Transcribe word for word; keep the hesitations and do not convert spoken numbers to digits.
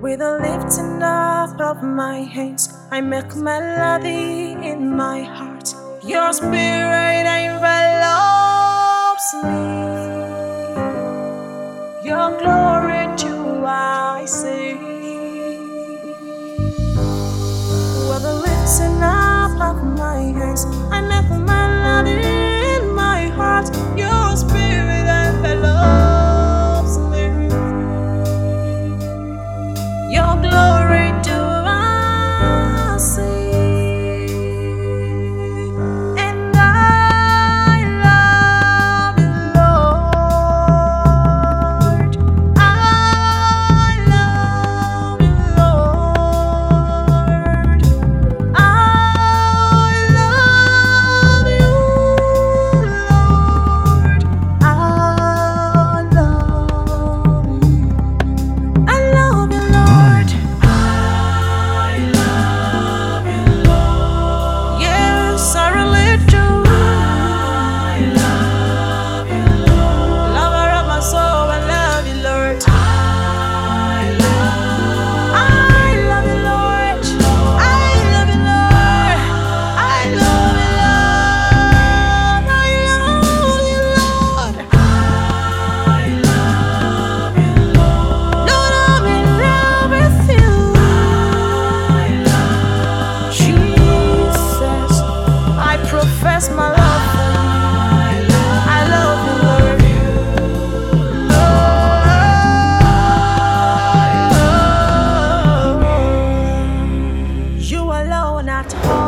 With the lifting up of my hands, I make melody in my heart. Your spirit envelops me. Your glory do I see. With the lifting up of my hands, I make melody in my heart. Your spirit envelops me. Your glory do I see, and I love you, Lord. I love you, Lord. I love you, Lord. I love you. I love you, Lord. Yes, I really do. Lover of my soul, I love you, Lord. I love you, Lord. I love you, Lord. I love you, Lord. I love you, Lord. Lord, I'm in love with you. Jesus, I profess my love for you. I love you, Lord. Oh, you alone at home.